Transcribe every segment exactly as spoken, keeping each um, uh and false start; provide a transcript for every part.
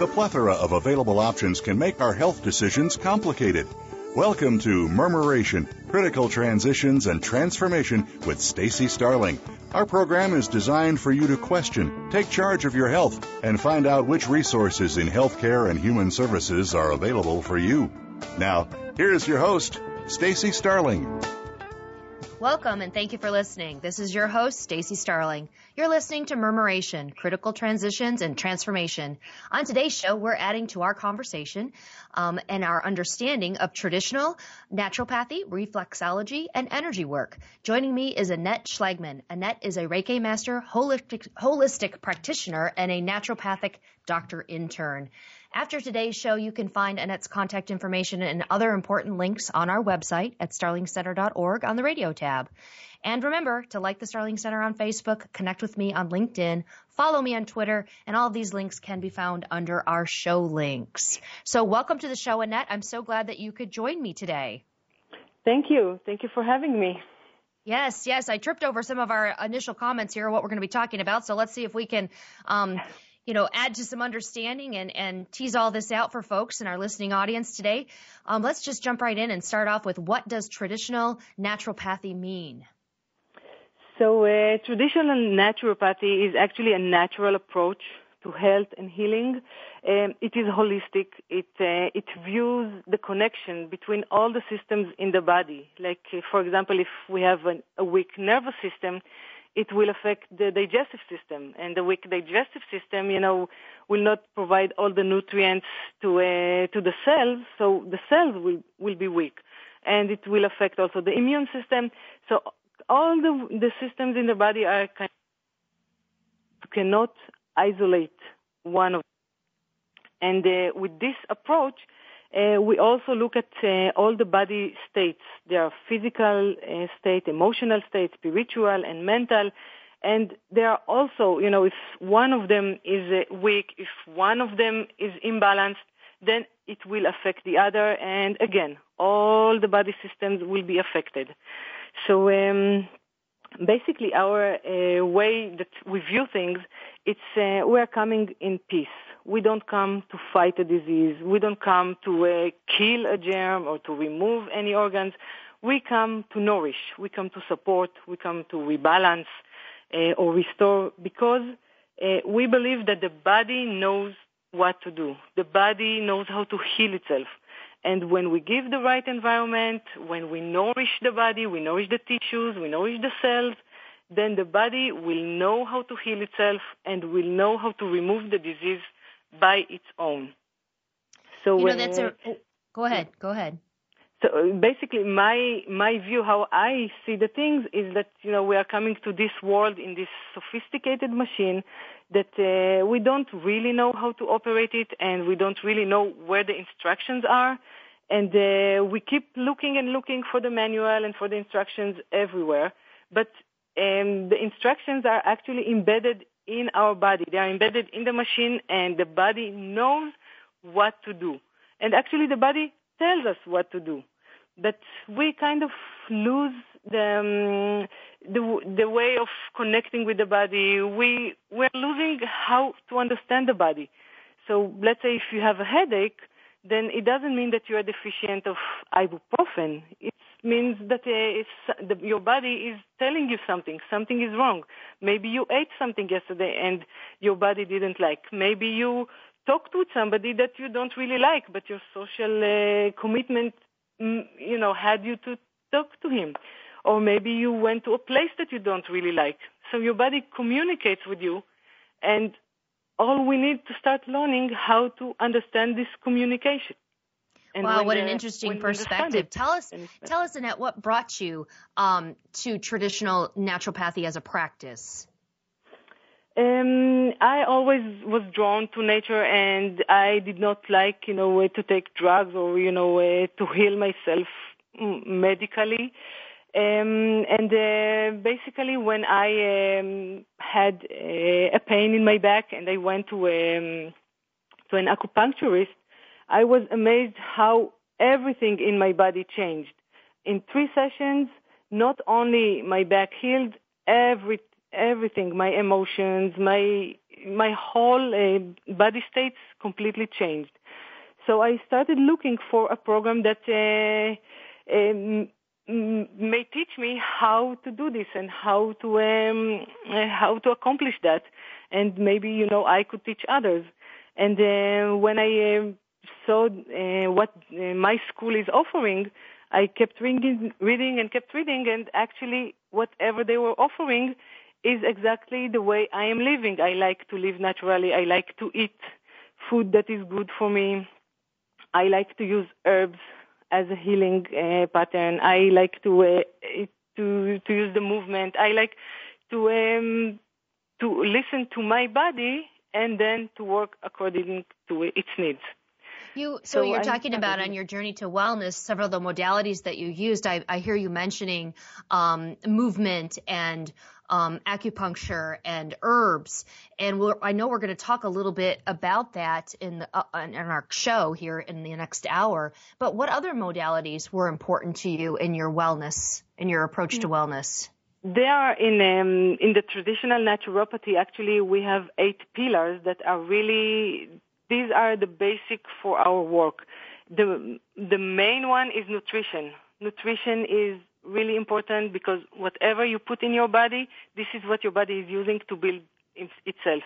The plethora of available options can make our health decisions complicated. Welcome to Murmuration, Critical Transitions and Transformation with Stacy Starling. Our program is designed for you to question, take charge of your health, and find out which resources in healthcare and human services are available for you. Now, here's your host, Stacy Starling. Welcome and thank you for listening. This is your host, Stacy Starling. You're listening to Murmuration, Critical Transitions and Transformation. On today's show, we're adding to our conversation um, and our understanding of traditional naturopathy, reflexology, and energy work. Joining me is Annette Schlagman. Annette is a Reiki master, holistic, holistic practitioner, and a naturopathic doctor intern. After today's show, you can find Annette's contact information and other important links on our website at starling center dot org on the radio tab. And remember to like the Starling Center on Facebook, connect with me on LinkedIn, follow me on Twitter, and all of these links can be found under our show links. So welcome to the show, Annette. I'm so glad that you could join me today. Thank you. Thank you for having me. Yes, yes. I tripped over some of our initial comments here, what we're going to be talking about. So let's see if we can um, you know, add to some understanding and, and tease all this out for folks in our listening audience today. Um, let's just jump right in and start off with, what does traditional naturopathy mean? So uh, traditional naturopathy is actually a natural approach to health and healing. Um, it is holistic. It uh, it views the connection between all the systems in the body. Like, uh, for example, if we have an, a weak nervous system, it will affect the digestive system, and the weak digestive system, you know, will not provide all the nutrients to uh, to the cells, so the cells will, will be weak, and it will affect also the immune system. So all the the systems in the body are kind of, cannot isolate one of them. And uh, with this approach, Uh, we also look at uh, all the body states. There are physical uh, state, emotional state, spiritual, and mental. And there are also, you know, if one of them is uh, weak, if one of them is imbalanced, then it will affect the other. And again, all the body systems will be affected. So um, basically our uh, way that we view things, it's uh, we are coming in peace. We don't come to fight a disease. We don't come to uh, kill a germ or to remove any organs. We come to nourish. We come to support. We come to rebalance uh, or restore, because uh, we believe that the body knows what to do. The body knows how to heal itself. And when we give the right environment, when we nourish the body, we nourish the tissues, we nourish the cells, then the body will know how to heal itself and will know how to remove the disease by its own. So you know, that's a, oh, go ahead, go ahead. So basically my my view, how I see the things, is that, you know, we are coming to this world in this sophisticated machine that uh, we don't really know how to operate it, and we don't really know where the instructions are. And uh, we keep looking and looking for the manual and for the instructions everywhere. But um, the instructions are actually embedded in our body. They are embedded in the machine, and the body knows what to do. And actually the body tells us what to do. But we kind of lose the um, the, the way of connecting with the body. We, we're losing how to understand the body. So let's say if you have a headache, then it doesn't mean that you are deficient of ibuprofen. It means that uh, it's, the, your body is telling you something. Something is wrong. Maybe you ate something yesterday and your body didn't like. Maybe you talked with somebody that you don't really like, but your social uh, commitment, mm, you know, had you to talk to him. Or maybe you went to a place that you don't really like. So your body communicates with you, and all we need to start learning how to understand this communication. And wow, what the, an interesting perspective. Tell us, tell us, Annette, what brought you um, to traditional naturopathy as a practice? Um, I always was drawn to nature, and I did not like, you know, to take drugs or, you know, uh, to heal myself medically. Um, and uh, basically, when I um, had uh, a pain in my back, and I went to um, to an acupuncturist, I was amazed how everything in my body changed. In three sessions, not only my back healed, every everything, my emotions, my my whole uh, body states completely changed. So I started looking for a program that uh, um, may teach me how to do this and how to um, uh, how to accomplish that, and maybe you know I could teach others. And uh, when I uh, saw uh, what uh, my school is offering, I kept reading, reading and kept reading, and actually whatever they were offering is exactly the way I am living. I like to live naturally. I like to eat food that is good for me. I like to use herbs as a healing uh, pattern. I like to uh, to to use the movement. I like to um, to listen to my body and then to work according to its needs. You, so, so you're I talking about on your journey to wellness, several of the modalities that you used. I, I hear you mentioning um, movement and um, acupuncture and herbs, and we're, I know we're going to talk a little bit about that in, the, uh, in our show here in the next hour. But what other modalities were important to you in your wellness, in your approach to wellness? They are in um, in the traditional naturopathy. Actually, we have eight pillars that are really. These are the basic for our work. The the main one is nutrition. Nutrition is really important because whatever you put in your body, this is what your body is using to build itself.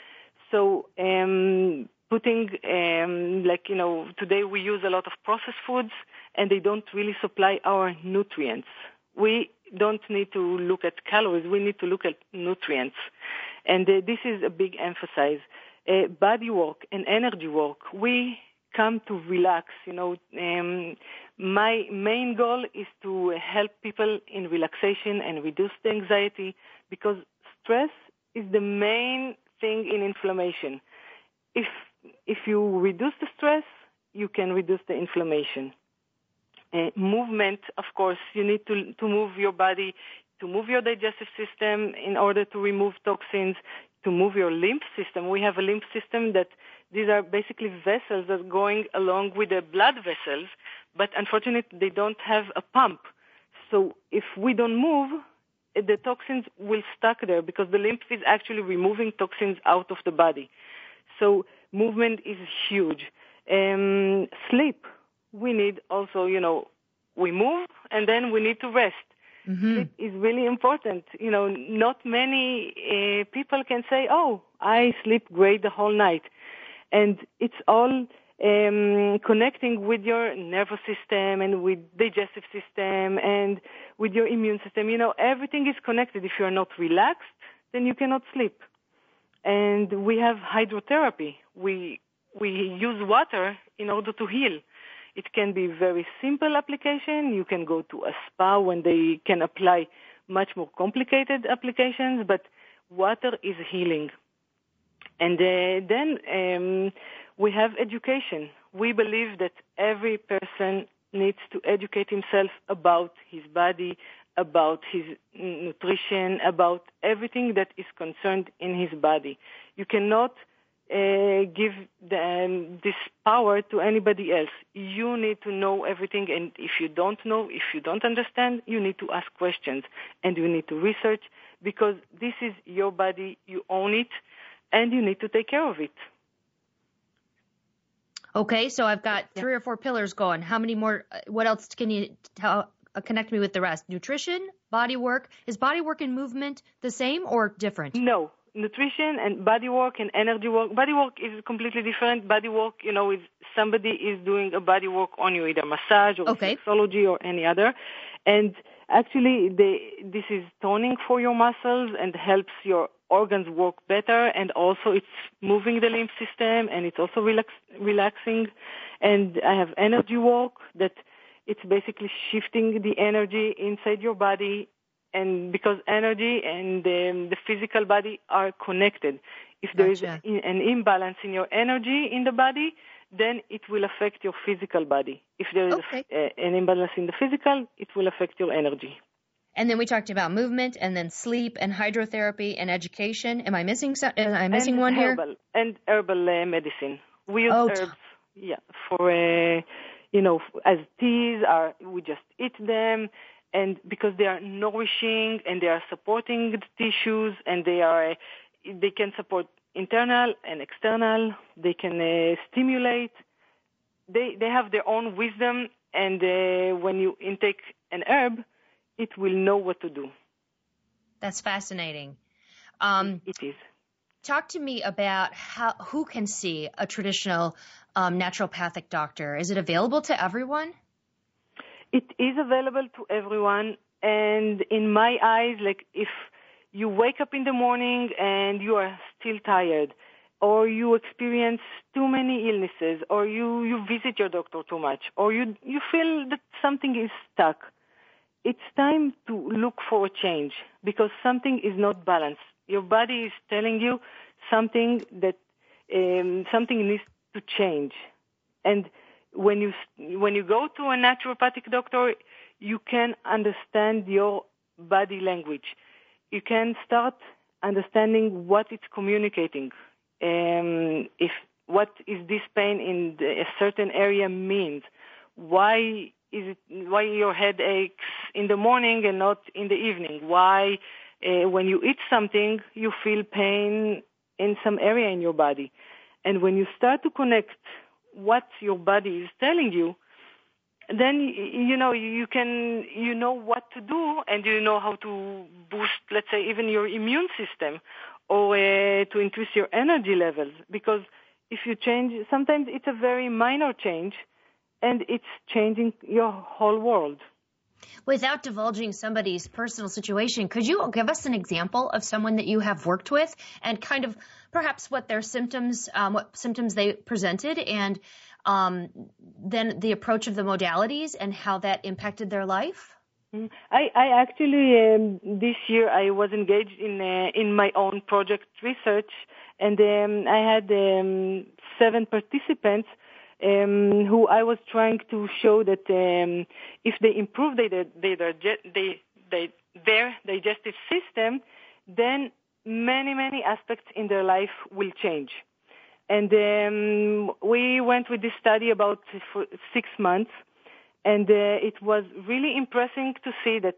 So um, putting, um, like, you know, today we use a lot of processed foods and they don't really supply our nutrients. We don't need to look at calories. We need to look at nutrients. And uh, this is a big emphasis. Uh, body work and energy work, we come to relax. You know, um, my main goal is to help people in relaxation and reduce the anxiety because stress is the main thing in inflammation. If if you reduce the stress, you can reduce the inflammation. Uh, movement, of course, you need to to move your body, to move your digestive system in order to remove toxins, to move your lymph system. We have a lymph system that these are basically vessels that are going along with the blood vessels, but unfortunately they don't have a pump. So if we don't move, the toxins will stuck there because the lymph is actually removing toxins out of the body. So movement is huge. Um, sleep, we need also, you know, we move and then we need to rest. Mm-hmm. Sleep is really important. You know, not many uh, people can say, oh, I sleep great the whole night. And it's all um, connecting with your nervous system and with digestive system and with your immune system. You know, everything is connected. If you're not relaxed, then you cannot sleep. And we have hydrotherapy. We, we use water in order to heal. It can be very simple application. You can go to a spa when they can apply much more complicated applications, but water is healing. And uh, then um, we have education. We believe that every person needs to educate himself about his body, about his nutrition, about everything that is concerned in his body. You cannot Uh, give them this power to anybody else. You need to know everything, and if you don't know, if you don't understand, you need to ask questions, and you need to research, because this is your body, you own it, and you need to take care of it. Okay, so I've got three yeah. or four pillars going. How many more, what else can you tell, uh, connect me with the rest? Nutrition, body work. Is body work and movement the same or different? No. Nutrition and body work and energy work. Body work is completely different. Body work, you know, is somebody is doing a body work on you, either massage or okay. reflexology or any other. And actually, they, this is toning for your muscles and helps your organs work better. And also, it's moving the lymph system and it's also relax, relaxing. And I have energy work that it's basically shifting the energy inside your body. And because energy and um, the physical body are connected. If there gotcha. is an imbalance in your energy in the body, then it will affect your physical body. If there is okay. a, an imbalance in the physical, it will affect your energy. And then we talked about movement and then sleep and hydrotherapy and education. Am I missing some, am I missing and one herbal, here? And herbal uh, medicine. We use oh, herbs yeah, for, uh, you know, as teas, or we just eat them. And because they are nourishing and they are supporting the tissues and they are, they can support internal and external. They can uh, stimulate. They they have their own wisdom, and uh, when you intake an herb, it will know what to do. That's fascinating. Um, it is. Talk to me about how who can see a traditional um, naturopathic doctor. Is it available to everyone? It is available to everyone, and in my eyes, like if you wake up in the morning and you are still tired, or you experience too many illnesses, or you, you visit your doctor too much, or you you feel that something is stuck, it's time to look for a change because something is not balanced. Your body is telling you something that um, something needs to change, and when you when you go to a naturopathic doctor, you can understand your body language. You can start understanding what it's communicating. Um, if what is this pain in the, a certain area means? Why is it? Why your head aches in the morning and not in the evening? Why, uh, when you eat something, you feel pain in some area in your body? And when you start to connect what your body is telling you, then you know you can you know what to do, and you know how to boost, let's say, even your immune system, or uh, to increase your energy levels. Because if you change, sometimes it's a very minor change, and it's changing your whole world. Without divulging somebody's personal situation, could you give us an example of someone that you have worked with, and kind of perhaps what their symptoms, um, what symptoms they presented, and um, then the approach of the modalities and how that impacted their life? I, I actually um, this year I was engaged in uh, in my own project research, and um, I had um, seven participants. Um, who I was trying to show that um, if they improve their, their, their, their, their digestive system, then many, many aspects in their life will change. And um, we went with this study about for six months, and uh, it was really impressive to see that,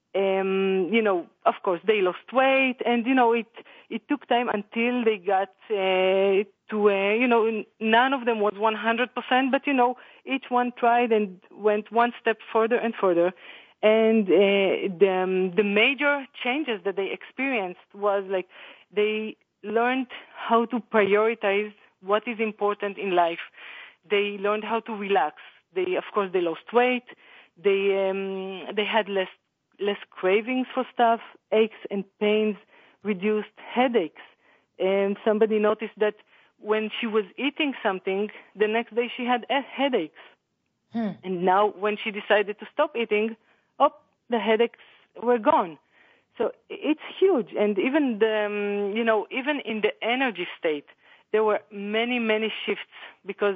um, you know, of course, they lost weight, and, you know, it, it took time until they got uh, to, uh, you know, none of them was one hundred percent, but, you know, each one tried and went one step further and further. And uh, the, um, the major changes that they experienced was like they learned how to prioritize what is important in life. They learned how to relax. They, of course, they lost weight. They um, they had less less cravings for stuff, aches and pains, reduced headaches. And somebody noticed that when she was eating something, the next day she had headaches. Hmm. And now when she decided to stop eating, oh, the headaches were gone. So it's huge. And even the, um, you know, even in the energy state, there were many, many shifts because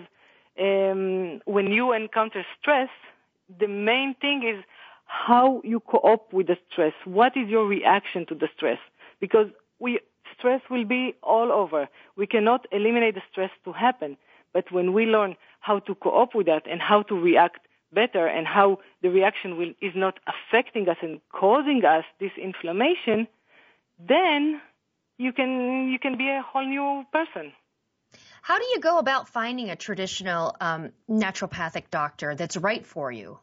um, when you encounter stress, the main thing is how you cope with the stress. What is your reaction to the stress? Because we stress will be all over. We cannot eliminate the stress to happen. But when we learn how to cope with that and how to react better and how the reaction will, is not affecting us and causing us this inflammation, then you can you can be a whole new person. How do you go about finding a traditional um, naturopathic doctor that's right for you?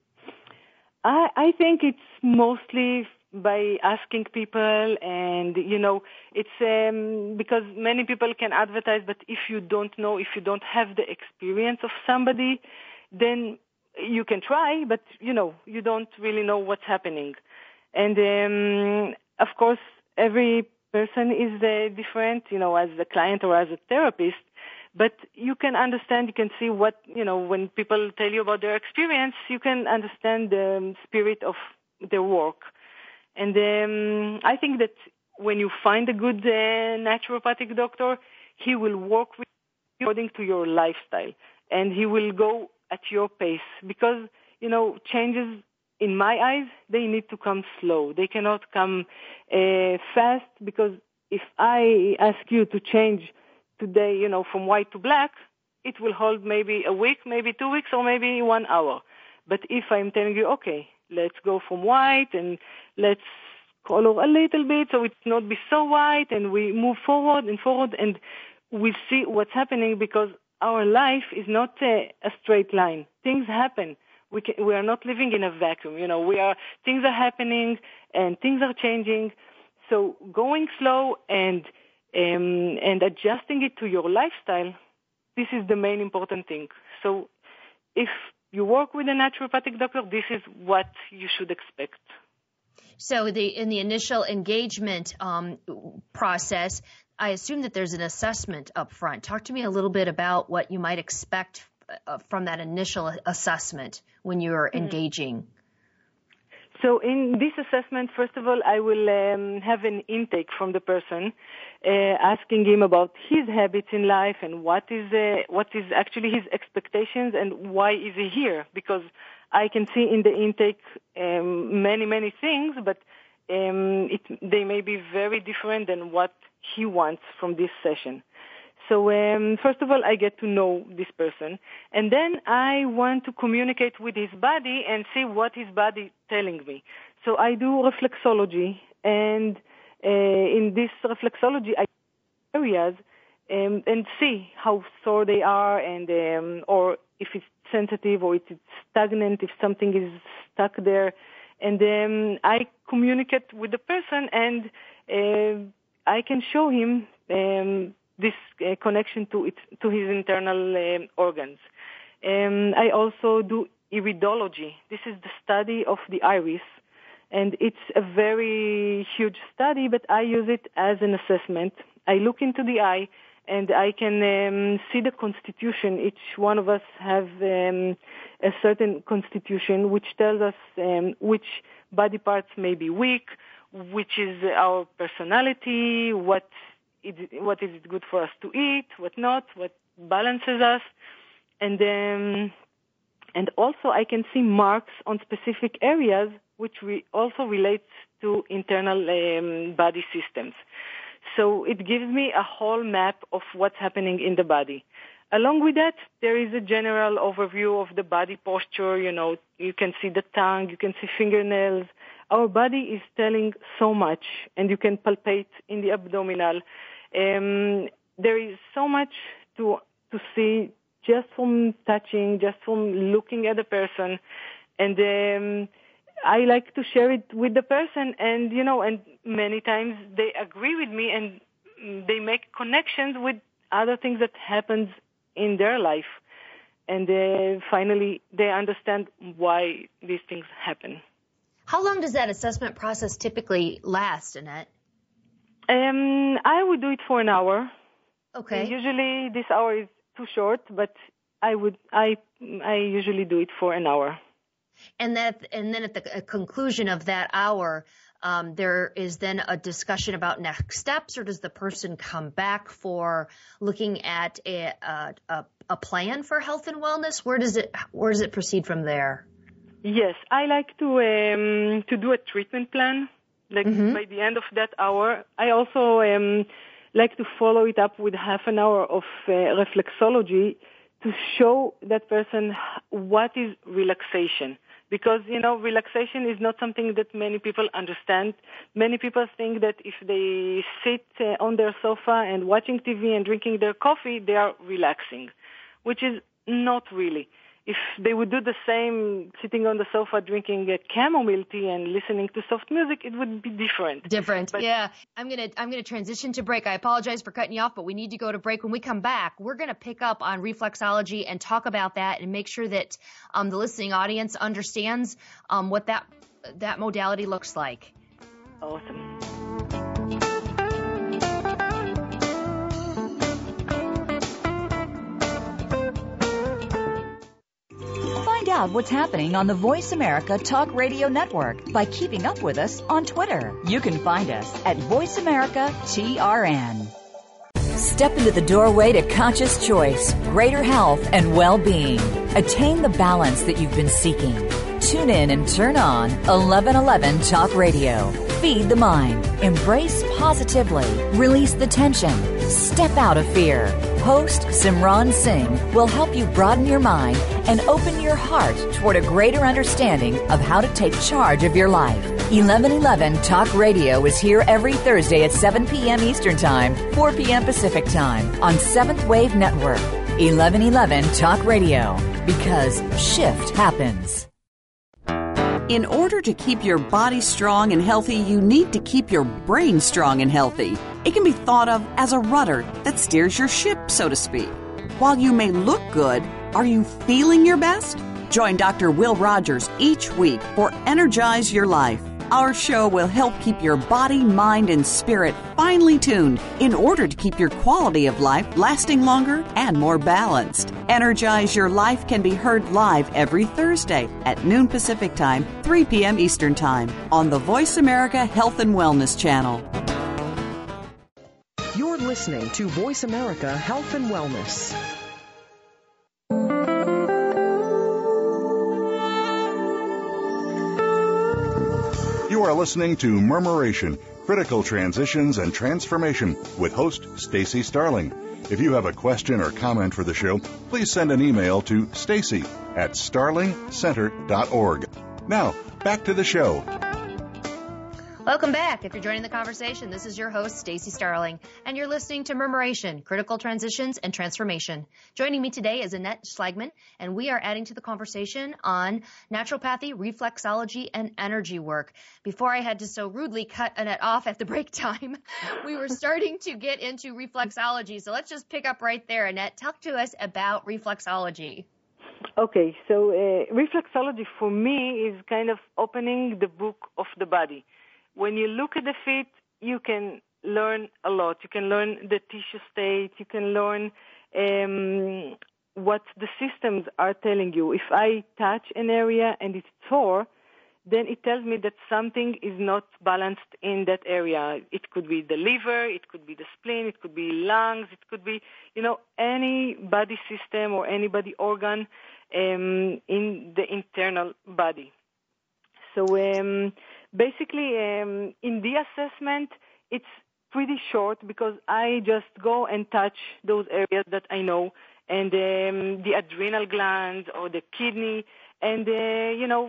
I, I think it's mostly by asking people, and, you know, it's um, because many people can advertise, but if you don't know, if you don't have the experience of somebody, then you can try, but, you know, you don't really know what's happening. And, um, of course, every person is uh, different, you know, as a client or as a therapist, but you can understand, you can see what, you know, when people tell you about their experience, you can understand the spirit of their work. And um, I think that when you find a good uh, naturopathic doctor, he will work with you according to your lifestyle, and he will go at your pace because, you know, changes, in my eyes, they need to come slow. They cannot come uh, fast, because if I ask you to change today, you know, from white to black, it will hold maybe a week, maybe two weeks, or maybe one hour. But if I'm telling you, okay, let's go from white and let's color a little bit so it's not be so white, and we move forward and forward, and we see what's happening, because our life is not a, a straight line. Things happen. We can, we are not living in a vacuum. You know, we are, things are happening and things are changing. So going slow and um, and adjusting it to your lifestyle, this is the main important thing. So if you work with a naturopathic doctor, this is what you should expect. So the in the initial engagement um, process, I assume that there's an assessment up front. Talk to me a little bit about what you might expect uh, from that initial assessment when you're mm-hmm. engaging. So in this assessment, first of all, I will um, have an intake from the person, uh, asking him about his habits in life and what is uh, what is actually his expectations and why is he here. Because I can see in the intake um, many, many things, but um, it, they may be very different than what he wants from this session. So um, first of all, I get to know this person, and then I want to communicate with his body and see what his body telling me. So I do reflexology, and uh, in this reflexology, I areas um, and see how sore they are, and um, or if it's sensitive or if it's stagnant, if something is stuck there, and um, I communicate with the person, and uh, I can show him Um, this uh, connection to its, to his internal uh, organs. Um, I also do iridology. This is the study of the iris, and it's a very huge study, but I use it as an assessment. I look into the eye, and I can um, see the constitution. Each one of us have um, a certain constitution, which tells us um, which body parts may be weak, which is our personality, what what is it good for us to eat, what not, what balances us. And um, and also I can see marks on specific areas which we also relates to internal um, body systems. So it gives me a whole map of what's happening in the body. Along with that, there is a general overview of the body posture. You know, you can see the tongue, you can see fingernails. Our body is telling so much, and you can palpate in the abdominal. Um, there is so much to to see just from touching, just from looking at the person, and um, I like to share it with the person, and you know, and many times they agree with me, and they make connections with other things that happens in their life, and uh, finally they understand why these things happen. How long does that assessment process typically last, Annette? Um, I would do it for an hour. Okay. Usually this hour is too short, but I would I I usually do it for an hour. And that and then at the conclusion of that hour, um, there is then a discussion about next steps, or does the person come back for looking at a a, a plan for health and wellness? Where does it where does it proceed from there? Yes, I like to um, to do a treatment plan. Like mm-hmm. by the end of that hour, I also um, like to follow it up with half an hour of uh, reflexology to show that person what is relaxation. Because, you know, relaxation is not something that many people understand. Many people think that if they sit uh, on their sofa and watching T V and drinking their coffee, they are relaxing, which is not really. If they would do the same sitting on the sofa drinking a chamomile tea and listening to soft music, it would be different. Different, but, yeah. I'm going to I'm going to transition to break. I apologize for cutting you off, but we need to go to break. When we come back, we're going to pick up on reflexology and talk about that and make sure that um, the listening audience understands um, what that that modality looks like. Awesome. Find out what's happening on the Voice America Talk Radio Network by keeping up with us on Twitter. You can find us at Voice America T R N. Step into the doorway to conscious choice, greater health, and well-being. Attain the balance that you've been seeking. Tune in and turn on eleven eleven Talk Radio. Feed the mind. Embrace positively. Release the tension. Step out of fear. Host Simran Singh will help you broaden your mind and open your heart toward a greater understanding of how to take charge of your life. eleven eleven Talk Radio is here every Thursday at seven p.m. Eastern Time, four p.m. Pacific Time on Seventh Wave Network. eleven eleven Talk Radio, because shift happens. In order to keep your body strong and healthy, you need to keep your brain strong and healthy. It can be thought of as a rudder that steers your ship, so to speak. While you may look good, are you feeling your best? Join Doctor Will Rogers each week for Energize Your Life. Our show will help keep your body, mind, and spirit finely tuned in order to keep your quality of life lasting longer and more balanced. Energize Your Life can be heard live every Thursday at noon Pacific Time, three p.m. Eastern Time on the Voice America Health and Wellness Channel. You're listening to Voice America Health and Wellness. You are listening to Murmuration, Critical Transitions and Transformation with host Stacy Starling. If you have a question or comment for the show, please send an email to stacy at starling center dot org. Now, back to the show. Welcome back. If you're joining the conversation, this is your host, Stacy Starling, and you're listening to Murmuration, Critical Transitions and Transformation. Joining me today is Annette Schlagman, and we are adding to the conversation on naturopathy, reflexology, and energy work. Before I had to so rudely cut Annette off at the break time, we were starting to get into reflexology. So let's just pick up right there. Annette, talk to us about reflexology. Okay, so uh, reflexology for me is kind of opening the book of the body. When you look at the feet, you can learn a lot. You can learn the tissue state. You can learn um, what the systems are telling you. If I touch an area and it's sore, then it tells me that something is not balanced in that area. It could be the liver, it could be the spleen, it could be lungs, it could be, you know, any body system or any body organ um, in the internal body. So um, basically, um, in the assessment, it's pretty short because I just go and touch those areas that I know, and um, the adrenal glands or the kidney, and, uh, you know,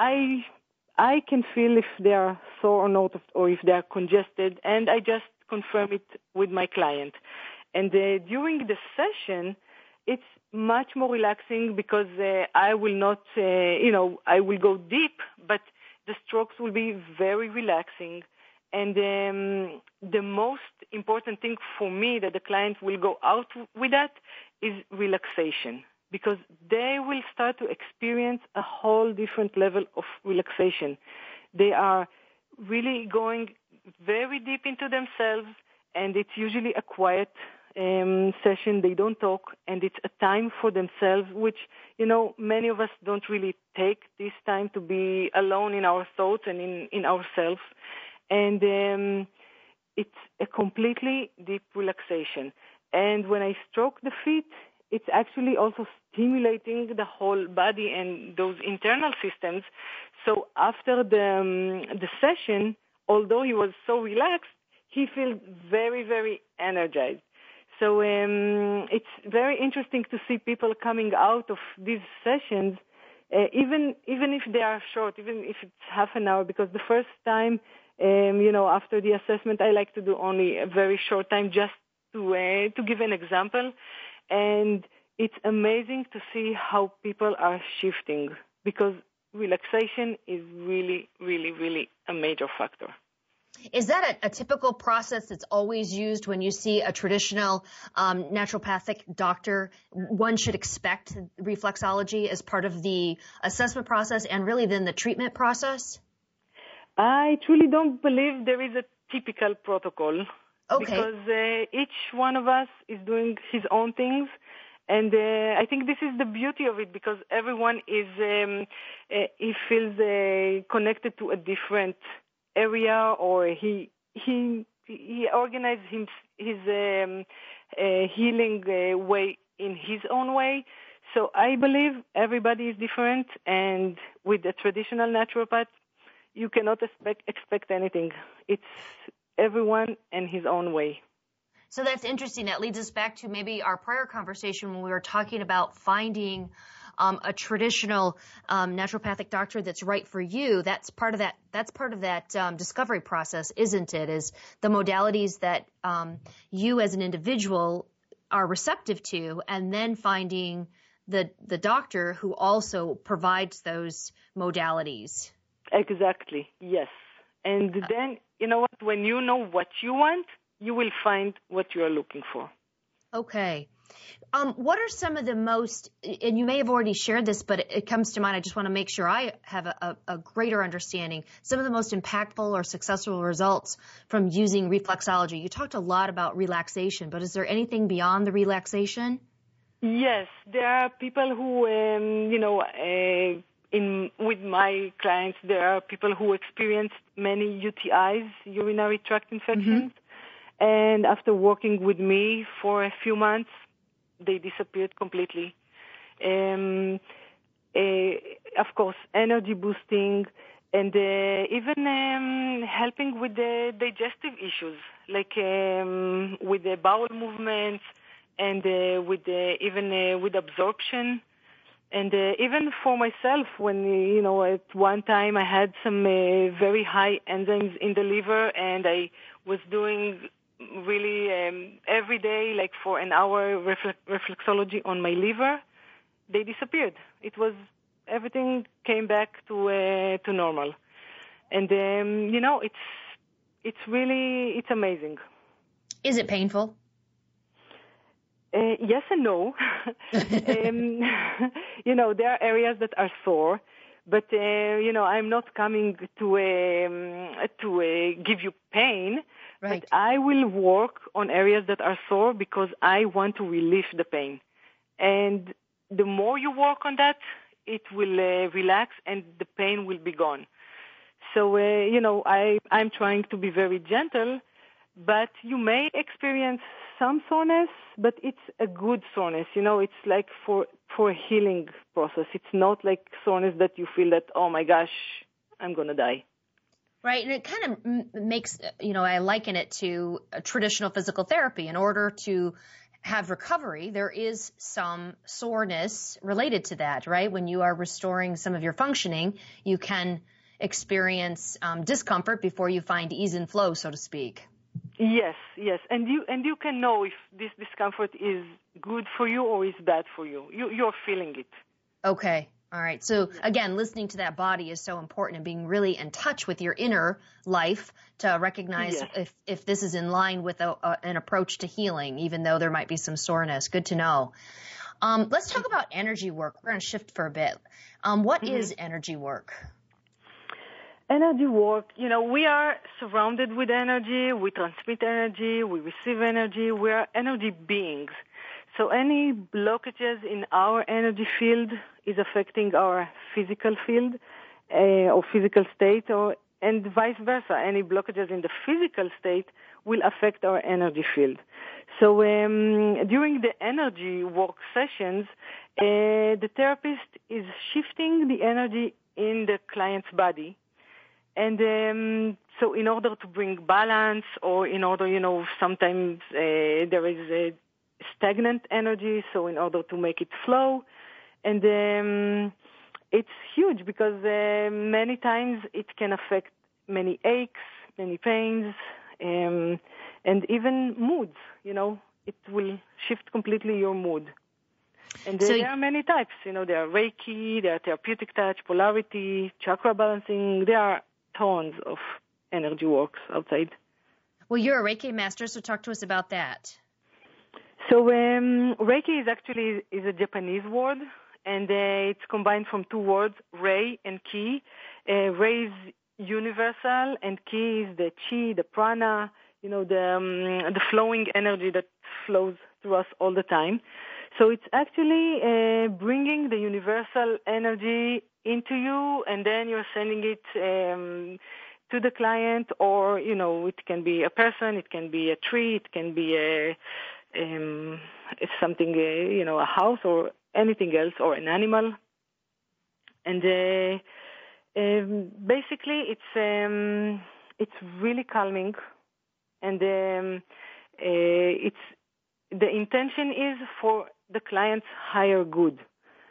I I can feel if they are sore or not, or if they are congested, and I just confirm it with my client. And uh, during the session, it's much more relaxing because uh, I will not, uh, you know, I will go deep, but the strokes will be very relaxing. And um, the most important thing for me that the client will go out with that is relaxation, because they will start to experience a whole different level of relaxation. They are really going very deep into themselves, and it's usually a quiet um, session. They don't talk, and it's a time for themselves, which, you know, many of us don't really take this time to be alone in our thoughts and in, in ourselves. And um, it's a completely deep relaxation. And when I stroke the feet, it's actually also stimulating the whole body and those internal systems. So after the um, the session, although he was so relaxed, he feels very, very energized. So um, it's very interesting to see people coming out of these sessions, uh, even even if they are short, even if it's half an hour, because the first time, um, you know, after the assessment, I like to do only a very short time just to uh, to give an example. And it's amazing to see how people are shifting, because relaxation is really, really, really a major factor. Is that a, a typical process that's always used when you see a traditional um, naturopathic doctor? One should expect reflexology as part of the assessment process and really then the treatment process? I truly don't believe there is a typical protocol. Okay. Because uh, each one of us is doing his own things. And uh, I think this is the beauty of it, because everyone is, um, uh, he feels uh, connected to a different area, or he he he organizes his, his um, uh, healing uh, way in his own way. So I believe everybody is different, and with a traditional naturopath, you cannot expect, expect anything. It's everyone in his own way. So that's interesting. That leads us back to maybe our prior conversation when we were talking about finding um, a traditional um, naturopathic doctor that's right for you, that's part of that. That's part of that um, discovery process, isn't it? Is the modalities that um, you as an individual are receptive to, and then finding the the doctor who also provides those modalities. Exactly. Yes. And then, you know what? When you know what you want, you will find what you are looking for. Okay. Um, what are some of the most, and you may have already shared this, but it, it comes to mind, I just want to make sure I have a, a, a greater understanding, some of the most impactful or successful results from using reflexology? You talked a lot about relaxation, but is there anything beyond the relaxation? Yes, there are people who, um, you know, uh, in with my clients, there are people who experienced many U T Is, urinary tract infections, mm-hmm. and after working with me for a few months, they disappeared completely. Um, uh, of course, energy boosting, and uh, even um, helping with the digestive issues, like um, with the bowel movements, and uh, with uh, even uh, with absorption. And uh, even for myself, when, you know, at one time I had some uh, very high enzymes in the liver, and I was doing really um, every day, like for an hour, reflex- reflexology on my liver, they disappeared. It was, everything came back to uh, to normal. And, um, you know, it's it's really, it's amazing. Is it painful? Uh, yes and no. um, you know, there are areas that are sore, but, uh, you know, I'm not coming to um, to uh, give you pain, right. But I will work on areas that are sore because I want to relieve the pain. And the more you work on that, it will uh, relax and the pain will be gone. So, uh, you know, I, I'm trying to be very gentle, but you may experience some soreness, but it's a good soreness. You know, it's like for for a healing process. It's not like soreness that you feel that, oh my gosh, I'm going to die. Right. And it kind of makes, you know, I liken it to a traditional physical therapy. In order to have recovery, there is some soreness related to that, right? When you are restoring some of your functioning, you can experience um, discomfort before you find ease and flow, so to speak. Yes, yes, and you and you can know if this discomfort is good for you or is bad for you. You you're feeling it. Okay, all right. So again, listening to that body is so important, and being really in touch with your inner life to recognize yes. if if this is in line with a, a, an approach to healing, even though there might be some soreness. Good to know. Um, let's talk about energy work. We're going to shift for a bit. Um, what mm-hmm. is energy work? Energy work, you know, we are surrounded with energy, we transmit energy, we receive energy, we are energy beings. So any blockages in our energy field is affecting our physical field uh, or physical state, or and vice versa. Any blockages in the physical state will affect our energy field. So um, during the energy work sessions, uh, the therapist is shifting the energy in the client's body. And um, so in order to bring balance, or in order, you know, sometimes uh, there is a stagnant energy, so in order to make it flow. And um, it's huge because uh, many times it can affect many aches, many pains, um, and even moods, you know. It will shift completely your mood. And so, there are many types, you know, there are Reiki, there are therapeutic touch, polarity, chakra balancing, there are tons of energy works outside. Well, you're a Reiki master, so talk to us about that. So um, Reiki is actually is a Japanese word, and uh, it's combined from two words, Rei and Ki. Uh, Rei is universal, and Ki is the Chi, the prana, you know, the um, the flowing energy that flows through us all the time. So it's actually uh, bringing the universal energy into you, and then you're sending it um, to the client, or, you know, it can be a person, it can be a tree, it can be a, um, something, uh, you know, a house or anything else, or an animal. And uh, um, basically it's um, it's really calming, and um, uh, it's the intention is for the client's higher good.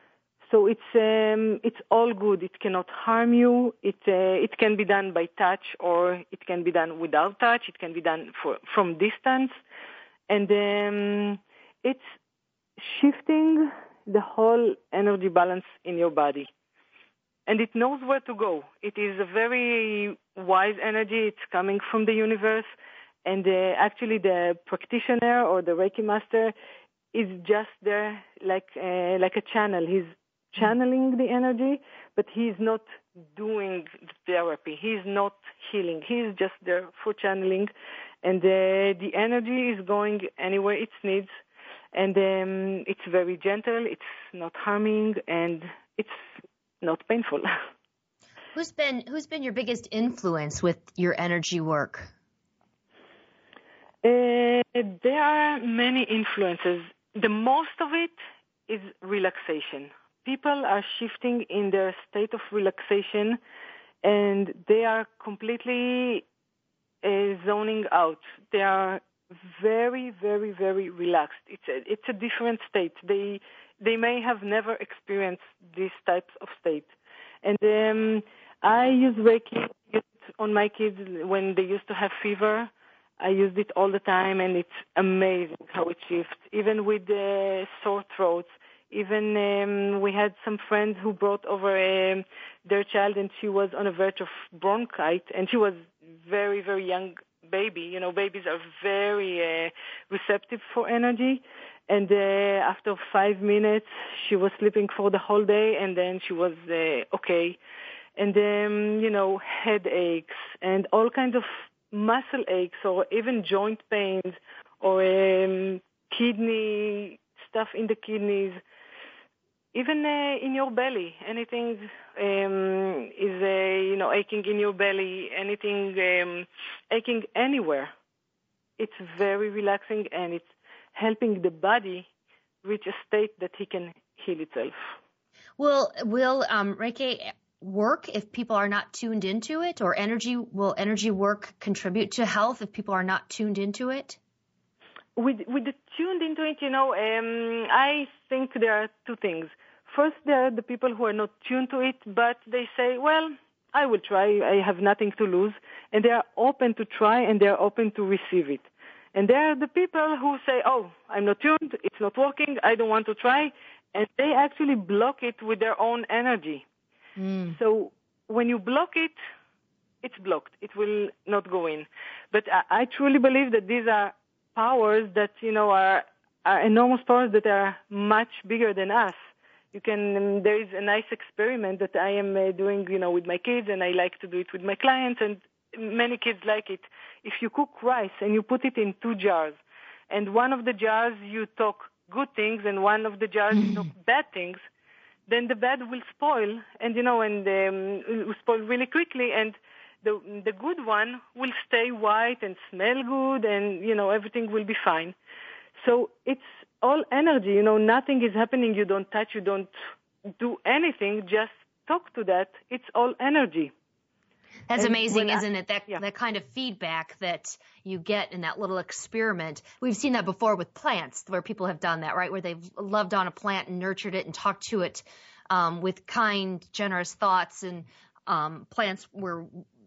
So it's um, it's all good. It cannot harm you. It uh, it can be done by touch, or it can be done without touch. It can be done for, from distance, and um, it's shifting the whole energy balance in your body. And it knows where to go. It is a very wise energy. It's coming from the universe, and uh, actually the practitioner or the Reiki master is just there like uh, like a channel. He's channeling the energy, but he's not doing the therapy. He's not healing. He's just there for channeling, and uh, the energy is going anywhere it needs, and um, it's very gentle. It's not harming, and it's not painful. Who's been who's been your biggest influence with your energy work? Uh, there are many influences. The most of it is relaxation. People are shifting in their state of relaxation, and they are completely uh, zoning out. They are very, very, very relaxed. It's a, it's a different state. They they may have never experienced these types of state. And um, I use Reiki on my kids when they used to have fever. I used it all the time, and it's amazing how it shifts, even with the sore throats. Even um, we had some friends who brought over um, their child, and she was on the verge of bronchitis, and she was very, very young baby. You know, babies are very uh, receptive for energy. And uh, after five minutes, she was sleeping for the whole day, and then she was uh, okay. And um, you know, headaches and all kinds of muscle aches, or even joint pains, or um, kidney stuff in the kidneys. Even uh, in your belly, anything um, is, uh, you know, aching in your belly, anything um, aching anywhere. It's very relaxing, and it's helping the body reach a state that he can heal itself. Will will um, Reiki work if people are not tuned into it, or energy will energy work contribute to health if people are not tuned into it? With with the tuned into it, you know, um, I think there are two things. First, there are the people who are not tuned to it, but they say, well, I will try, I have nothing to lose, and they are open to try, and they are open to receive it. And there are the people who say, oh, I'm not tuned, it's not working, I don't want to try, and they actually block it with their own energy. Mm. So when you block it, it's blocked. It will not go in. But I, I truly believe that these are powers that, you know, are, are enormous powers that are much bigger than us. You can, um, there is a nice experiment that I am uh, doing, you know, with my kids, and I like to do it with my clients, and many kids like it. If you cook rice and you put it in two jars, and one of the jars you talk good things, and one of the jars you talk bad things, then the bad will spoil, and, you know, and um, it will spoil really quickly, and the the good one will stay white and smell good, and, you know, everything will be fine. So it's all energy, you know, nothing is happening, you don't touch, you don't do anything, just talk to that. It's all energy. That's and amazing, isn't I, it? That yeah. that kind of feedback that you get in that little experiment. We've seen that before with plants, where people have done that, right? Where they've loved on a plant and nurtured it and talked to it um, with kind, generous thoughts, and um, plants where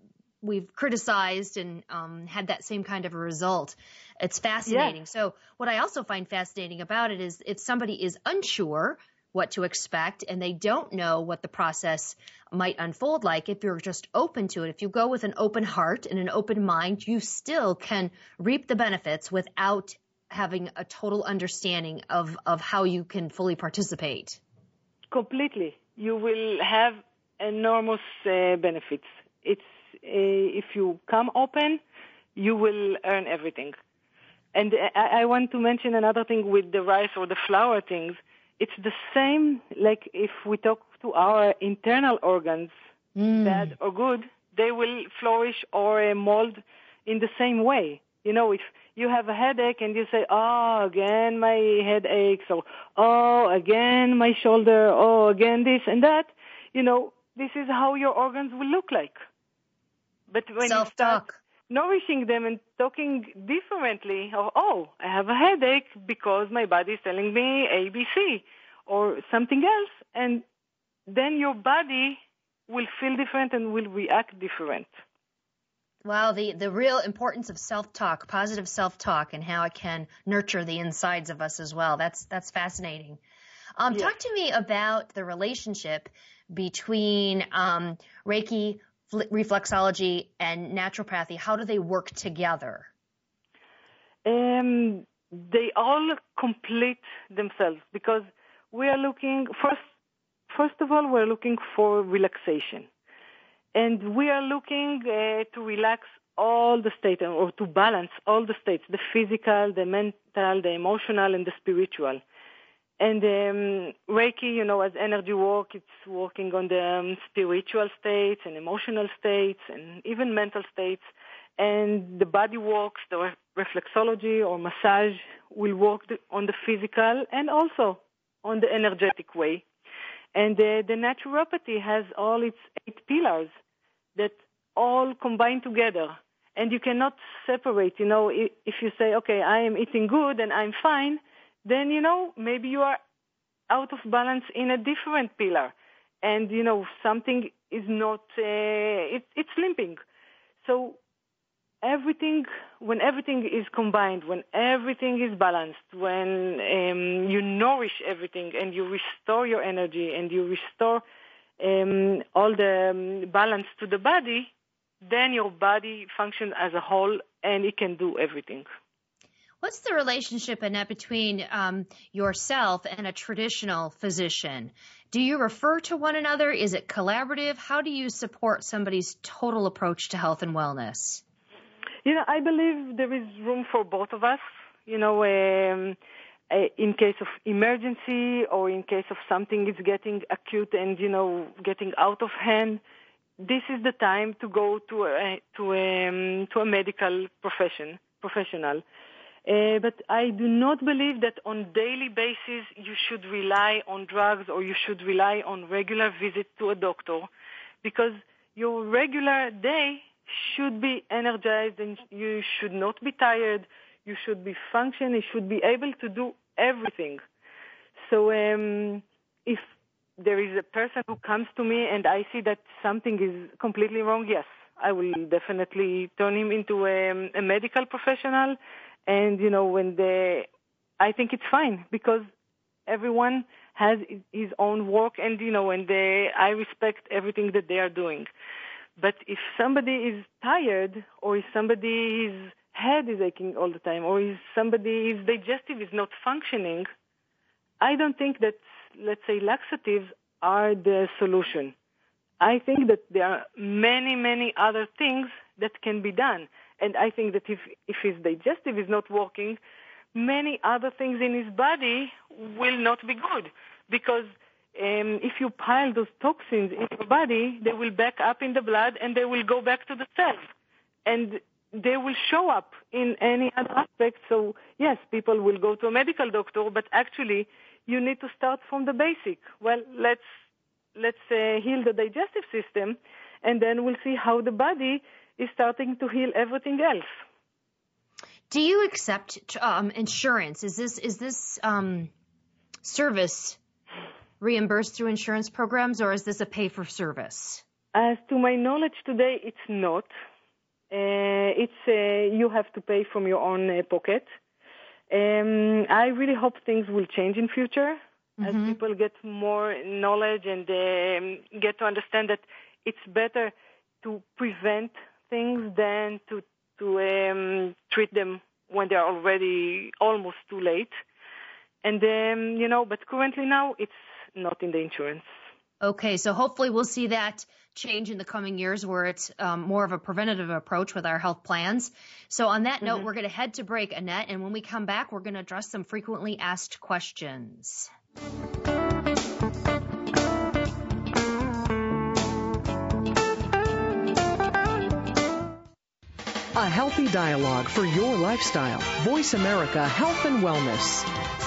we've criticized and um, had that same kind of a result. It's fascinating. Yes. So what I also find fascinating about it is if somebody is unsure what to expect and they don't know what the process might unfold like, if you're just open to it, if you go with an open heart and an open mind, you still can reap the benefits without having a total understanding of, of how you can fully participate. Completely. You will have enormous uh, benefits. It's uh, if you come open, you will earn everything. And I, I want to mention another thing with the rice or the flour things. It's the same, like if we talk to our internal organs, mm. bad or good, they will flourish or uh, mold in the same way. You know, if you have a headache and you say, oh, again my head aches, or oh, again my shoulder, oh, again this and that, you know, this is how your organs will look like. But when Self-talk. you start nourishing them and talking differently, or, oh, I have a headache because my body is telling me A B C or something else, and then your body will feel different and will react different. Wow, the, the real importance of self-talk, positive self-talk, and how it can nurture the insides of us as well. That's that's fascinating. Um, Yes. Talk to me about the relationship between um, Reiki, fl- reflexology, and naturopathy. How do they work together? Um, they all complete themselves because we are looking, first, first of all, we're looking for relaxation. And we are looking uh, to relax all the states or to balance all the states, the physical, the mental, the emotional, and the spiritual. And um, Reiki, you know, as energy work, it's working on the um, spiritual states and emotional states and even mental states. And the body works, the reflexology or massage will work the, on the physical and also on the energetic way. And uh, the naturopathy has all its eight pillars that all combine together. And you cannot separate, you know, if you say, okay, I am eating good and I'm fine, then, you know, maybe you are out of balance in a different pillar. And, you know, something is not, uh, it, it's limping. So everything, when everything is combined, when everything is balanced, when um, you nourish everything and you restore your energy and you restore um, all the um, balance to the body, then your body functions as a whole and it can do everything. What's the relationship, Annette, between um, yourself and a traditional physician? Do you refer to one another? Is it collaborative? How do you support somebody's total approach to health and wellness? You know, I believe there is room for both of us, you know, um, in case of emergency or in case of something is getting acute and, you know, getting out of hand. This is the time to go to a, to a, to a medical profession, professional. Uh, but I do not believe that on daily basis you should rely on drugs or you should rely on regular visit to a doctor, because your regular day should be energized and you should not be tired. You should be functioning. You should be able to do everything. So um, if there is a person who comes to me and I see that something is completely wrong, yes, I will definitely turn him into a, a medical professional. And, you know, when the, I think it's fine because everyone has his own work and, you know, and they, I respect everything that they are doing. But if somebody is tired or if somebody's head is aching all the time or if somebody's digestive is not functioning, I don't think that, let's say, laxatives are the solution. I think that there are many, many other things that can be done. And I think that if, if his digestive is not working, many other things in his body will not be good. Because um, if you pile those toxins in your body, they will back up in the blood and they will go back to the cells. And they will show up in any other aspect. So, yes, people will go to a medical doctor, but actually you need to start from the basic. Well, let's, let's uh, heal the digestive system, and then we'll see how the body is starting to heal everything else. Do you accept um, insurance? Is this is this um, service reimbursed through insurance programs, or is this a pay-for-service? As to my knowledge today, it's not. Uh, it's uh, you have to pay from your own uh, pocket. Um, I really hope things will change in future mm-hmm. as people get more knowledge and um, get to understand that it's better to prevent things than to to um, treat them when they're already almost too late. And, um, you know, but currently now it's not in the insurance. Okay, so hopefully we'll see that change in the coming years where it's um, more of a preventative approach with our health plans. So on that note, mm-hmm. we're going to head to break, Annette, and when we come back, we're going to address some frequently asked questions. A healthy dialogue for your lifestyle. Voice America Health and Wellness.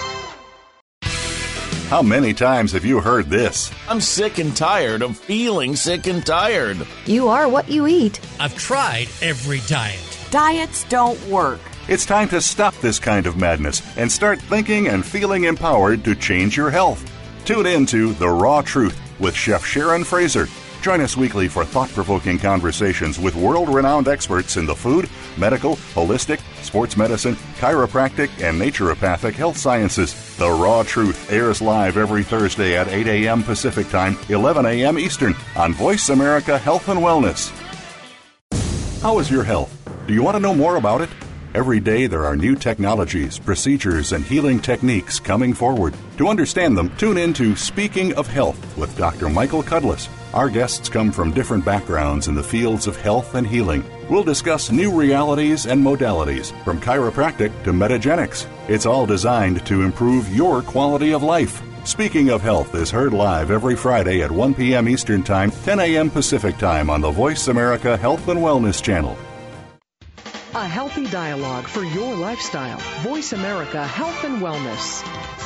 How many times have you heard this? I'm sick and tired of feeling sick and tired. You are what you eat. I've tried every diet. Diets don't work. It's time to stop this kind of madness and start thinking and feeling empowered to change your health. Tune in to The Raw Truth with Chef Sharon Fraser. Join us weekly for thought-provoking conversations with world-renowned experts in the food, medical, holistic, sports medicine, chiropractic, and naturopathic health sciences. The Raw Truth airs live every Thursday at eight a.m. Pacific Time, eleven a.m. Eastern on Voice America Health and Wellness. How is your health? Do you want to know more about it? Every day there are new technologies, procedures, and healing techniques coming forward. To understand them, tune in to Speaking of Health with Doctor Michael Cudlis. Our guests come from different backgrounds in the fields of health and healing. We'll discuss new realities and modalities, from chiropractic to metagenics. It's all designed to improve your quality of life. Speaking of Health is heard live every Friday at one p.m. Eastern Time, ten a.m. Pacific Time on the Voice America Health and Wellness Channel. A healthy dialogue for your lifestyle. Voice America Health and Wellness.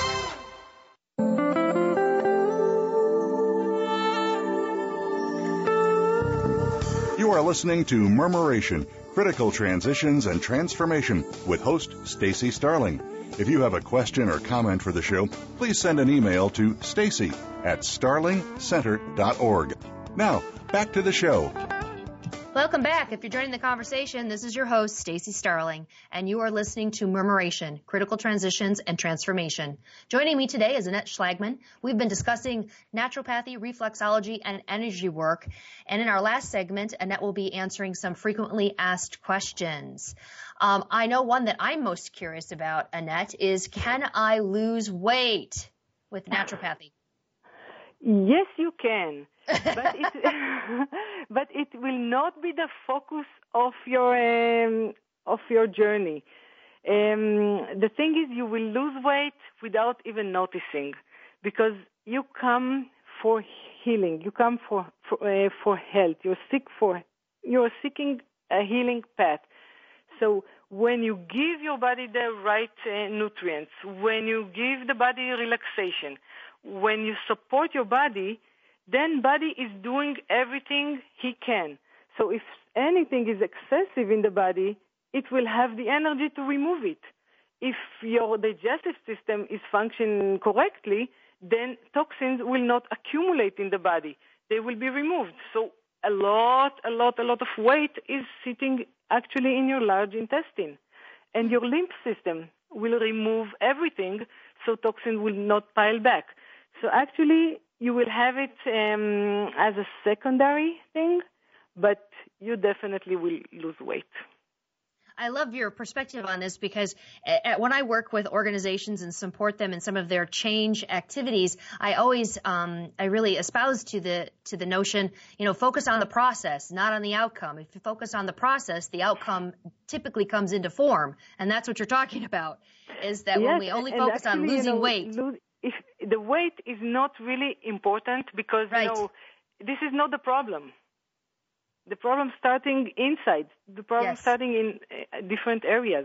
You are listening to Murmuration, Critical Transitions and Transformation with host Stacy Starling. If you have a question or comment for the show, please send an email to Stacy at starling center dot org. Now, back to the show. Welcome back. If you're joining the conversation, this is your host, Stacy Starling, and you are listening to Murmuration, Critical Transitions and Transformation. Joining me today is Annette Schlagman. We've been discussing naturopathy, reflexology, and energy work. And in our last segment, Annette will be answering some frequently asked questions. Um, I know one that I'm most curious about, Annette, is can I lose weight with naturopathy? Yes, you can. but, it, but it will not be the focus of your um, of your journey. Um, the thing is, you will lose weight without even noticing, because you come for healing. You come for for, uh, for health. You're sick for you're seeking a healing path. So when you give your body the right uh, nutrients, when you give the body relaxation, when you support your body, then body is doing everything he can. So if anything is excessive in the body, it will have the energy to remove it. If your digestive system is functioning correctly, then toxins will not accumulate in the body. They will be removed. So a lot, a lot, a lot of weight is sitting actually in your large intestine. And your lymph system will remove everything so toxin will not pile back. So actually, you will have it um, as a secondary thing, but you definitely will lose weight. I love your perspective on this because at, when I work with organizations and support them in some of their change activities, I always, um, I really espouse to the to the notion, you know, focus on the process, not on the outcome. If you focus on the process, the outcome typically comes into form, and that's what you're talking about. Is that yes, when we only focus actually, on losing you know, weight. Lose, if the weight is not really important because, right. you know, this is not the problem. The problem starting inside. The problem yes. starting in uh, different areas.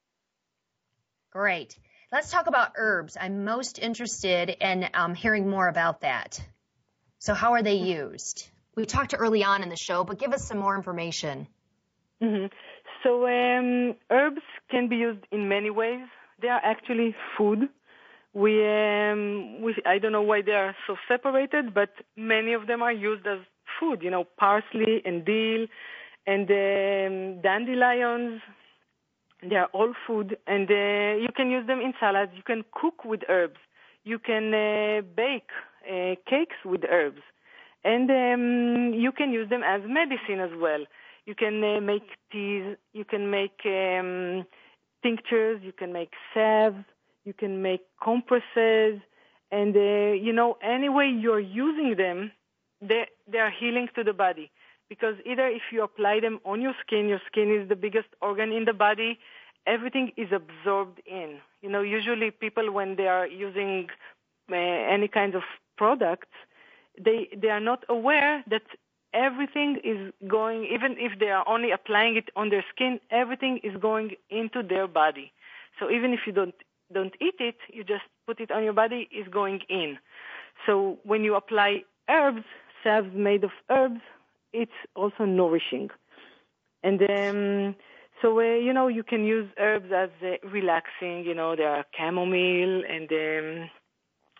Great. Let's talk about herbs. I'm most interested in um, hearing more about that. So how are they used? We talked early on in the show, but give us some more information. Mm-hmm. So um, herbs can be used in many ways. They are actually food. We, um, we, I don't know why they are so separated, but many of them are used as food. You know, parsley and dill and um, dandelions. They are all food, and uh, you can use them in salads. You can cook with herbs. You can uh, bake uh, cakes with herbs, and um, you can use them as medicine as well. You can uh, make teas. You can make um, tinctures. You can make salves. You can make compresses, and, uh, you know, any way you're using them, they, they are healing to the body. Because either if you apply them on your skin, your skin is the biggest organ in the body, everything is absorbed in. You know, usually people, when they are using uh, any kind of products, they, they are not aware that everything is going, even if they are only applying it on their skin, everything is going into their body. So even if you don't don't eat it, you just put it on your body, is going in. So when you apply herbs, salves made of herbs, it's also nourishing. And um, so, uh, you know, you can use herbs as uh, relaxing. You know, there are chamomile and um,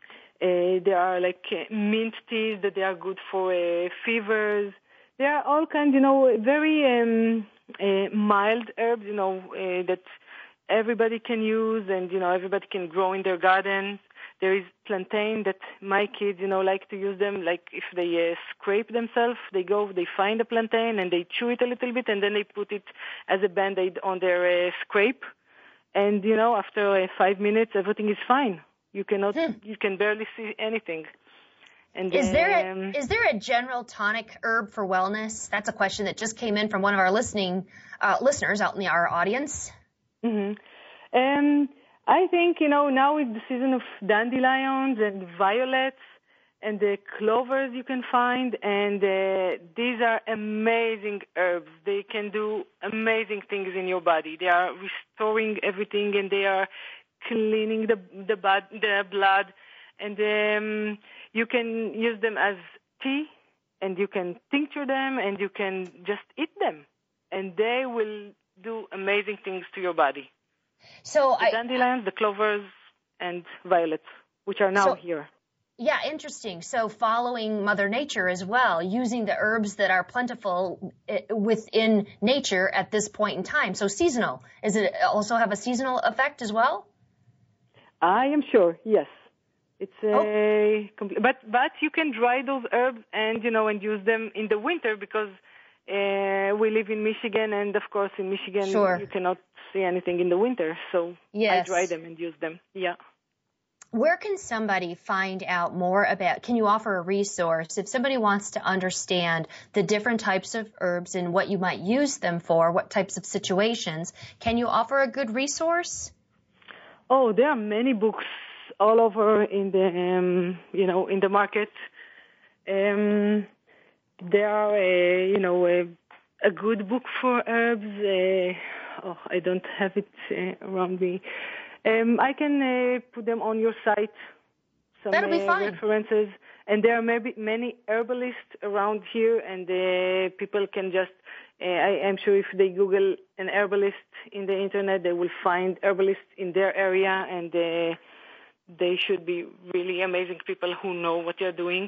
Uh, there are like uh, mint teas that they are good for uh, fevers. There are all kinds, you know, very um, uh, mild herbs, you know, uh, that everybody can use and, you know, everybody can grow in their gardens. There is plantain that my kids, you know, like to use them. Like if they uh, scrape themselves, they go, they find a plantain and they chew it a little bit and then they put it as a Band-Aid on their uh, scrape. And, you know, after uh, five minutes, everything is fine. You cannot, hmm. you can barely see anything. And is then, there a, is there a general tonic herb for wellness? That's a question that just came in from one of our listening uh, listeners out in the, our audience. Mm-hmm. Um, I think, you know, now is the season of dandelions and violets and the clovers you can find, and uh, these are amazing herbs. They can do amazing things in your body. They are restoring everything, and they are cleaning the the, bud, the blood, and um, you can use them as tea, and you can tincture them, and you can just eat them, and they will do amazing things to your body. So the I, dandelions, the clovers, and violets, which are now so, here. Yeah, interesting. So following Mother Nature as well, using the herbs that are plentiful within nature at this point in time. So seasonal. Does it also have a seasonal effect as well? I am sure, yes. It's a oh. compl- but but you can dry those herbs and you know and use them in the winter because uh, we live in Michigan, and of course in Michigan sure. you cannot see anything in the winter, so yes. I dry them and use them. Yeah. Where can somebody find out more about, can you offer a resource if somebody wants to understand the different types of herbs and what you might use them for, what types of situations? Can you offer a good resource? Oh, there are many books all over in the, um, you know, in the market. Um, there are, a, you know, a, a good book for herbs. Uh, oh, I don't have it uh, around me. Um, I can uh, put them on your site, some That'll be uh, fine. references. And there are maybe many herbalists around here, and uh, people can just, uh, I am sure if they Google an herbalist in the internet, they will find herbalists in their area, and uh, they should be really amazing people who know what they're doing.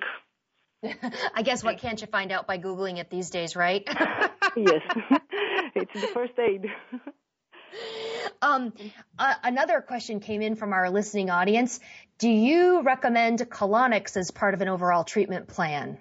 I guess what can't you find out by Googling it these days, right? Yes. It's the first aid. Um, uh, another question came in from our listening audience. Do you recommend colonics as part of an overall treatment plan?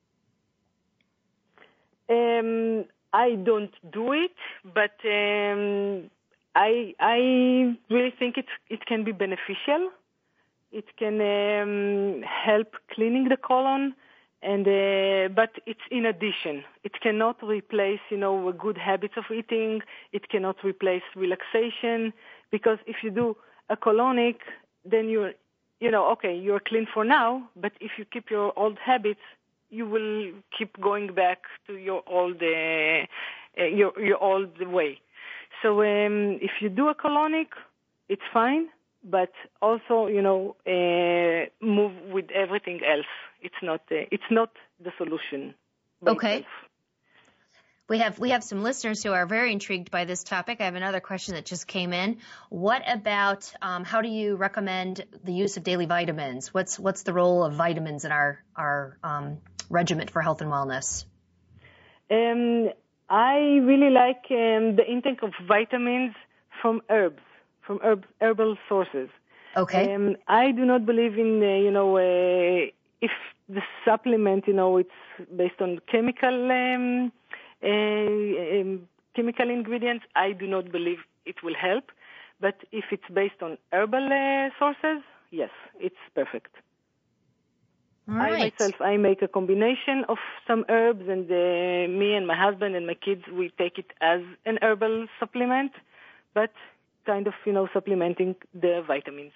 Um, I don't do it, but um, I I really think it it can be beneficial. It can um, help cleaning the colon. And uh, but it's in addition. It cannot replace, you know, good habits of eating. It cannot replace relaxation, because if you do a colonic, then you're, you know, okay, you're clean for now. But if you keep your old habits, you will keep going back to your old, uh, uh, your your old way. So um, if you do a colonic, it's fine. But also, you know, uh, move with everything else. It's not. Uh, it's not the solution. Okay. Itself. We have we have some listeners who are very intrigued by this topic. I have another question that just came in. What about um, how do you recommend the use of daily vitamins? What's what's the role of vitamins in our our um, regimen for health and wellness? Um, I really like um, the intake of vitamins from herbs. From herb, herbal sources. Okay. Um, I do not believe in, uh, you know, uh, if the supplement, you know, it's based on chemical um, uh, um, chemical ingredients. I do not believe it will help. But if it's based on herbal uh, sources, yes, it's perfect. All right. I myself, I make a combination of some herbs, and uh, me and my husband and my kids, we take it as an herbal supplement, but kind of, you know, supplementing the vitamins.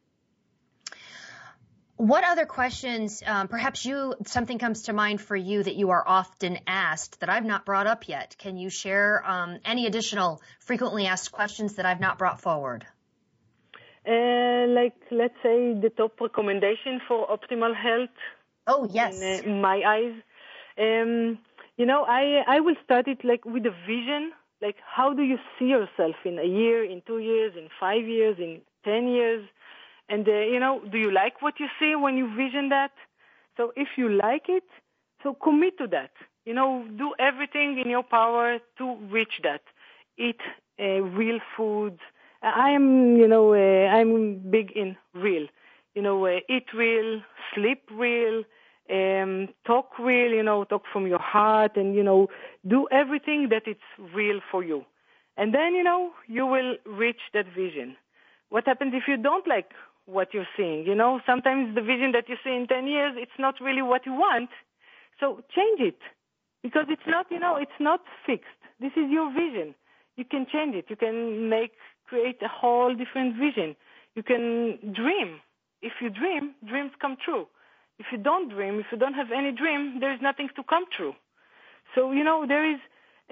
What other questions, um, perhaps you, something comes to mind for you that you are often asked that I've not brought up yet? Can you share um, any additional frequently asked questions that I've not brought forward? Uh, like, let's say, the top recommendation for optimal health. Oh, yes. In uh, my eyes. Um, you know, I, I will start it like with a vision. Like, how do you see yourself in a year, in two years, in five years, in ten years? And, uh, you know, do you like what you see when you vision that? So if you like it, so commit to that. You know, do everything in your power to reach that. Eat uh, real foods. I am, you know, uh, I'm big in real. You know, uh, eat real, sleep real, um, talk real, you know, talk from your heart, and, you know, do everything that it's real for you. And then, you know, you will reach that vision. What happens if you don't like what you're seeing? You know, sometimes the vision that you see in ten years, it's not really what you want. So change it, because it's not, you know, it's not fixed. This is your vision. You can change it. You can make, create a whole different vision. You can dream. If you dream, dreams come true. If you don't dream, if you don't have any dream, there is nothing to come true. So, you know, there is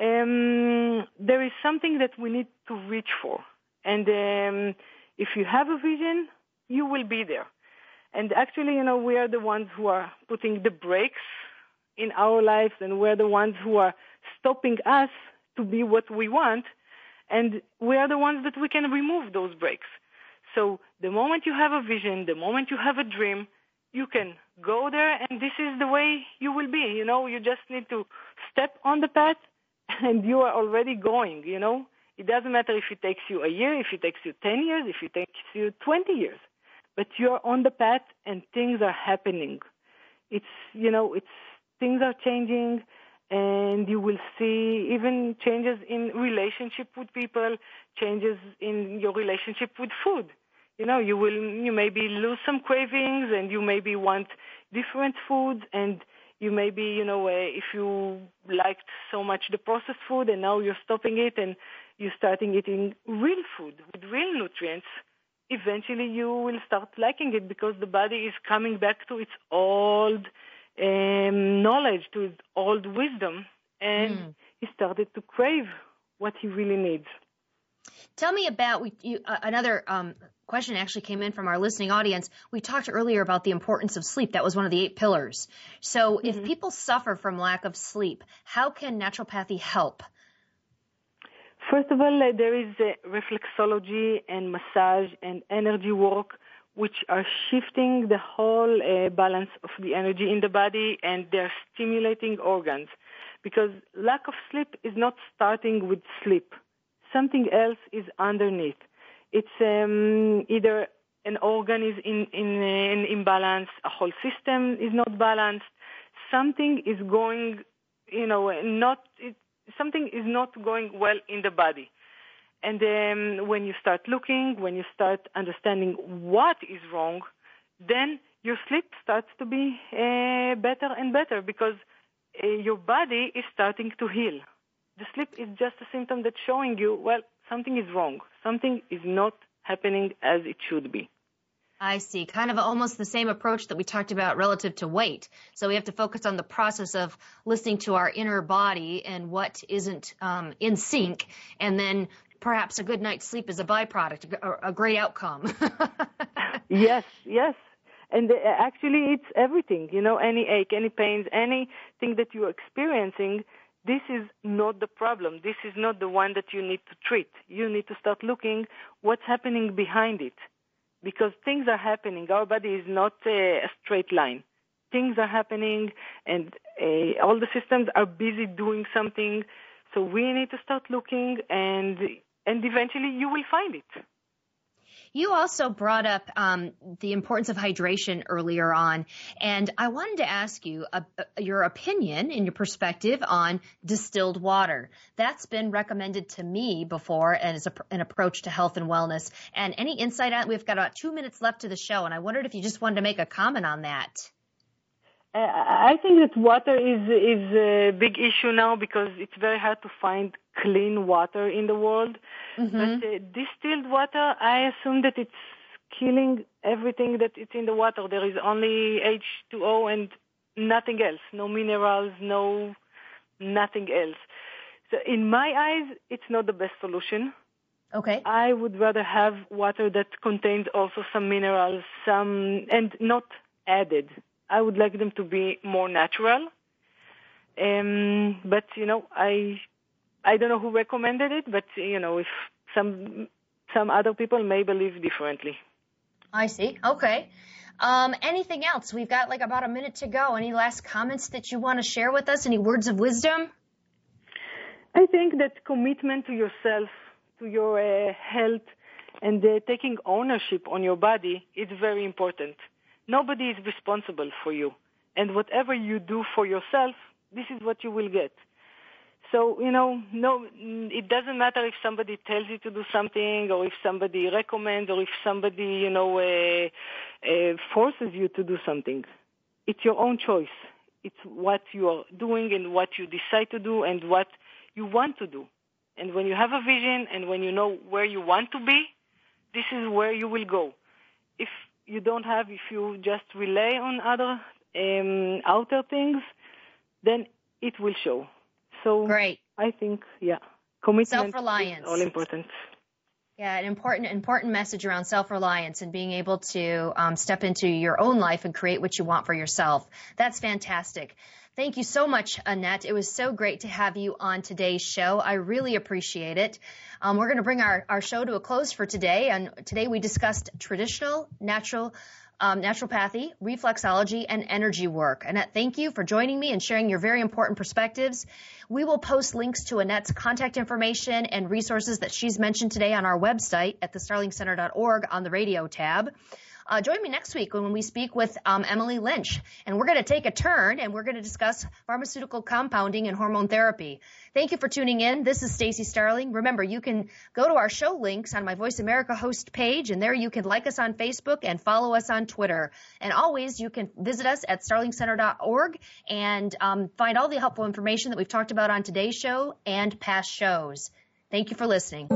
um, there is something that we need to reach for. And um, if you have a vision, you will be there. And actually, you know, we are the ones who are putting the brakes in our lives, and we're the ones who are stopping us to be what we want, and we are the ones that we can remove those brakes. So the moment you have a vision, the moment you have a dream, you can go there, and this is the way you will be. You know, you just need to step on the path, and you are already going, you know. It doesn't matter if it takes you a year, if it takes you ten years, if it takes you twenty years. But you're on the path, and things are happening. It's, you know, it's things are changing, and you will see even changes in relationship with people, changes in your relationship with food. You know, you will, you maybe lose some cravings, and you maybe want different foods, and you maybe, you know, uh, if you liked so much the processed food, and now you're stopping it, and you're starting eating real food with real nutrients, eventually you will start liking it, because the body is coming back to its old um, knowledge, to its old wisdom, and mm. he started to crave what he really needs. Tell me about we, you, uh, another um, question actually came in from our listening audience. We talked earlier about the importance of sleep. That was one of the eight pillars. So mm-hmm. if people suffer from lack of sleep, how can naturopathy help? First of all, uh, there is uh, reflexology and massage and energy work, which are shifting the whole uh, balance of the energy in the body, and they're stimulating organs. Because lack of sleep is not starting with sleep. Something else is underneath. It's um, either an organ is in, in, in imbalance, a whole system is not balanced, something is going, you know, not, it, something is not going well in the body. And um, when you start looking, when you start understanding what is wrong, then your sleep starts to be uh, better and better, because uh, your body is starting to heal. The sleep is just a symptom that's showing you, well, something is wrong. Something is not happening as it should be. I see. Kind of almost the same approach that we talked about relative to weight. So we have to focus on the process of listening to our inner body and what isn't um, in sync, and then perhaps a good night's sleep is a byproduct, a, a great outcome. Yes, yes. And uh, actually it's everything, you know, any ache, any pains, anything that you're experiencing, this is not the problem. This is not the one that you need to treat. You need to start looking what's happening behind it, because things are happening. Our body is not uh, a straight line. Things are happening, and uh, all the systems are busy doing something. So we need to start looking, and and eventually you will find it. You also brought up um, the importance of hydration earlier on, and I wanted to ask you uh, your opinion and your perspective on distilled water. That's been recommended to me before as a, an approach to health and wellness. And any insight on it? We've got about two minutes left to the show, and I wondered if you just wanted to make a comment on that. Uh, I think that water is is a big issue now, because it's very hard to find clean water in the world. Mm-hmm. But uh, distilled water, I assume that it's killing everything that it's in the water. There is only H two O and nothing else, no minerals, no nothing else. So in my eyes, it's not the best solution. Okay. I would rather have water that contains also some minerals, some and not added. I would like them to be more natural. Um, but, you know, I I don't know who recommended it, but, you know, if some some other people may believe differently. I see. Okay. Um, anything else? We've got like about a minute to go. Any last comments that you want to share with us? Any words of wisdom? I think that commitment to yourself, to your uh, health, and uh, taking ownership on your body is very important. Nobody is responsible for you. And whatever you do for yourself, this is what you will get. So, you know, no, it doesn't matter if somebody tells you to do something or if somebody recommends or if somebody, you know, uh, uh, forces you to do something. It's your own choice. It's what you are doing and what you decide to do and what you want to do. And when you have a vision and when you know where you want to be, this is where you will go. If you don't have, if you just rely on other um, outer things, then it will show. So great. I think, yeah, commitment self-reliance. is all important. Yeah, an important, important message around self-reliance and being able to um, step into your own life and create what you want for yourself. That's fantastic. Thank you so much, Annette. It was so great to have you on today's show. I really appreciate it. Um, we're going to bring our, our show to a close for today. And today we discussed traditional, natural, um, naturopathy, reflexology, and energy work. Annette, thank you for joining me and sharing your very important perspectives. We will post links to Annette's contact information and resources that she's mentioned today on our website at the starling center dot org on the radio tab. Uh, join me next week when we speak with um, Emily Lynch, and we're going to take a turn and we're going to discuss pharmaceutical compounding and hormone therapy. Thank you for tuning in. This is Stacy Starling. Remember, you can go to our show links on my Voice America host page, and there you can like us on Facebook and follow us on Twitter. And always, you can visit us at starling center dot org and um, find all the helpful information that we've talked about on today's show and past shows. Thank you for listening.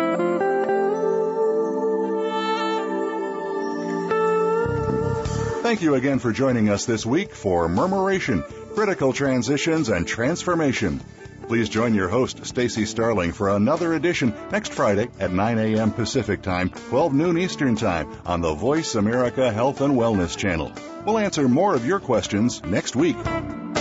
Thank you again for joining us this week for Murmuration, Critical Transitions and Transformation. Please join your host, Stacy Starling, for another edition next Friday at nine a.m. Pacific Time, twelve noon Eastern Time on the Voice America Health and Wellness Channel. We'll answer more of your questions next week.